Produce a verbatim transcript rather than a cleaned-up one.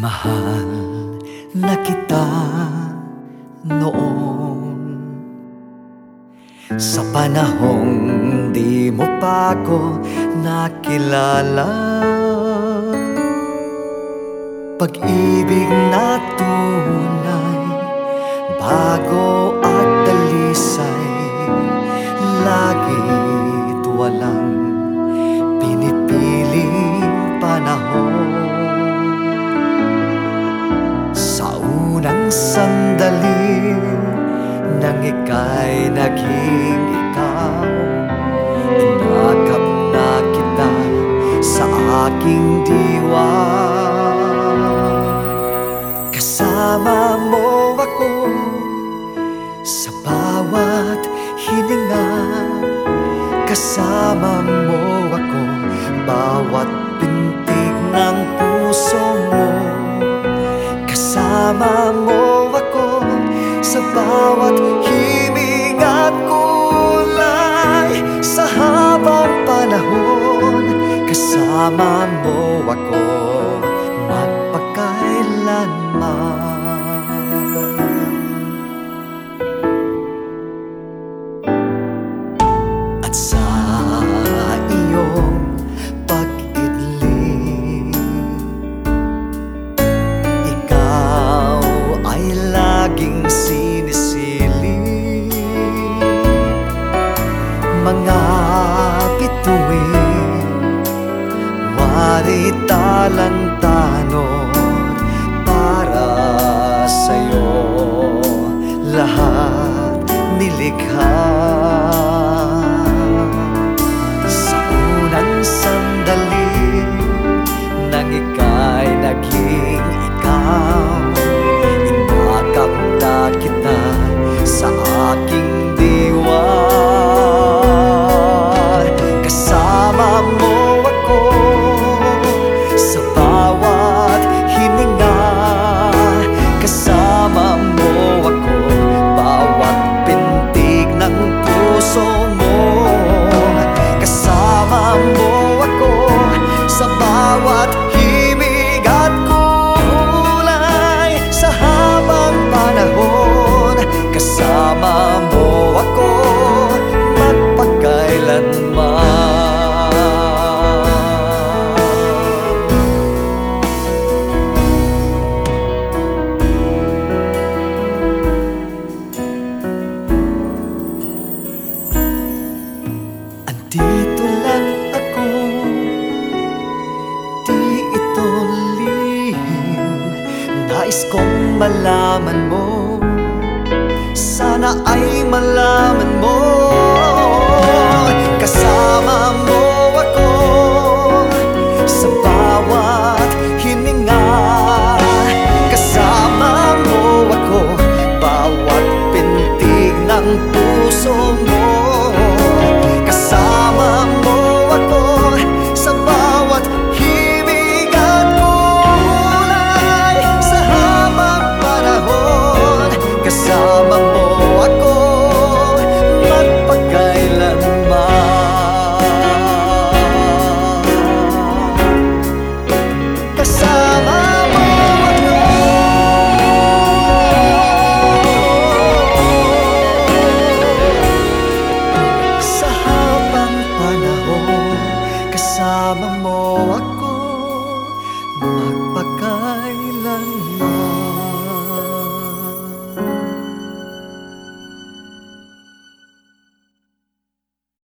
Mahal na kita noon, sa panahong di mo pa ko nakilala. Pag-ibig na tunay, bago at dalisay, lagit walang pinipiling panahon. Sa unang sandali nang ika'y naging ikaw, inakap na kita sa aking diwa. Kasama mo ako sa bawat hininga, kasama mo ako bawat pintig ng puso mo. Kasama mo ako sa bawat himig at kulay, sa habang panahon. Kasama mo ako magpakailanman. At sa iyong pag-idling, ikaw ay laging sinisilip. Mga bituin, wari talang tanong, para sa'yo lahat nilikha. Sa unang sandali nang ika'y naging ikaw, inakap na kita sa aking diwa. Kasama mo ako sa bawat hininga, kasama mo ako bawat pintig ng puso mo. Kasama mo ako sa bawat himig at kulay, sa habang panahon. Kasama mo ako magpakailanman. Andito lang ako, di ito lihim, nais kong malaman mo, sana ay malaman mo. Kasama mo ako sa bawat hininga, kasama mo ako bawat pintig ng puso mo. Kasama mo ako sa bawat himig at kulay, sa habang panahon. Kasama mo ako magpakailanman. Kasama mo ako sa habang panahon. Kasama mo ako.